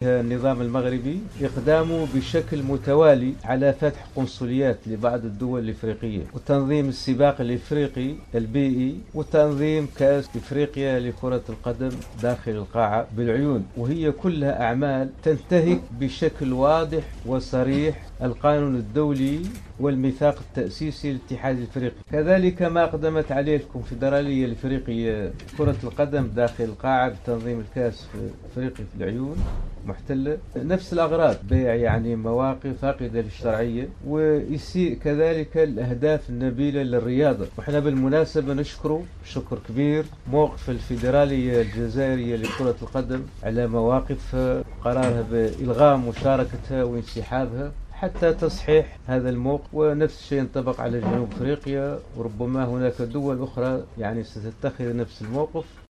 النظام المغربي إقدامه بشكل متوالي على فتح قنصليات لبعض الدول الإفريقية، وتنظيم السباق الإفريقي البيئي، وتنظيم كأس إفريقيا لكرة القدم داخل القاعة بالعيون، وهي كلها أعمال تنتهك بشكل واضح وصريح القانون الدولي والميثاق التأسيسي للاتحاد الإفريقي. كذلك ما أقدمت عليه الكونفدرالية الإفريقية كرة القدم داخل القاعة بتنظيم الكأس في إفريقيا في العيون محتلة، نفس الأغراض، بيع يعني مواقف فاقدة للشرعية، ويسيء كذلك الأهداف النبيلة للرياضة. وإحنا بالمناسبة نشكره شكر كبير موقف الفيدرالية الجزائرية لكرة القدم على مواقف قرارها بإلغاء مشاركتها وانسحابها حتى تصحيح هذا الموقف، ونفس الشيء ينطبق على جنوب أفريقيا، وربما هناك دول أخرى يعني ستتخذ نفس الموقف.